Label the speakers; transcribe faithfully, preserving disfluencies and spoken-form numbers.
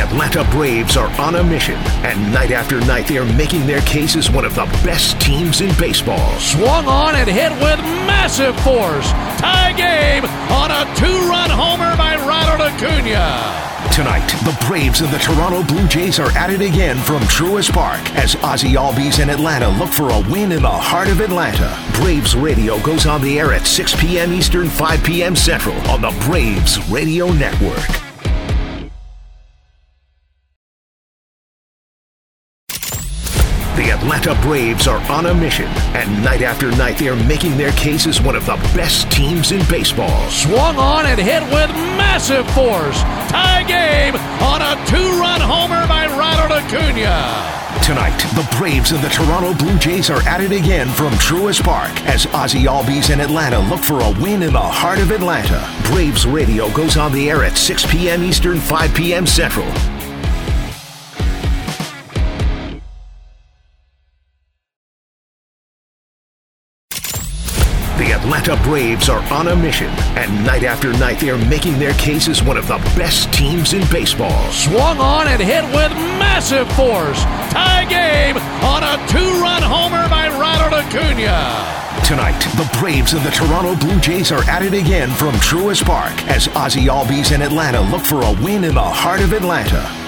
Speaker 1: The Atlanta Braves are on a mission, and night after night they are making their case as one of the best teams in baseball.
Speaker 2: Swung on and hit with massive force. Tie game on a two-run homer by Ronald Acuna.
Speaker 1: Tonight, the Braves and the Toronto Blue Jays are at it again from Truist Park as Ozzie Albies and Atlanta look for a win in the heart of Atlanta. Braves Radio goes on the air at six p.m. Eastern, five p.m. Central on the Braves Radio Network. The Atlanta Braves are on a mission, and night after night they are making their case as one of the best teams in baseball.
Speaker 2: Swung on and hit with massive force. Tie game on a two-run homer by Ronald Acuna.
Speaker 1: Tonight, the Braves and the Toronto Blue Jays are at it again from Truist Park as Ozzie Albies and Atlanta look for a win in the heart of Atlanta. Braves Radio goes on the air at six p.m. Eastern, five p.m. Central. The Atlanta Braves are on a mission, and night after night they are making their case as one of the best teams in baseball.
Speaker 2: Swung on and hit with massive force. Tie game on a two-run homer by Ronald Acuna.
Speaker 1: Tonight, the Braves and the Toronto Blue Jays are at it again from Truist Park as Ozzie Albies and Atlanta look for a win in the heart of Atlanta.